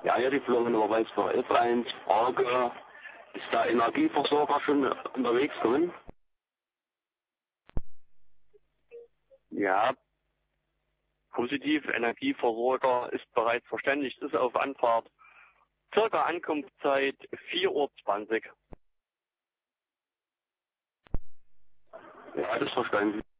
Ja, hier die Florian Weiß für F1. Frage, ist der Energieversorger schon unterwegs gewesen? Ja, positiv. Energieversorger ist bereits verständigt, ist auf Anfahrt. Circa Ankunftszeit 4:20 Uhr. Ja, das verstanden.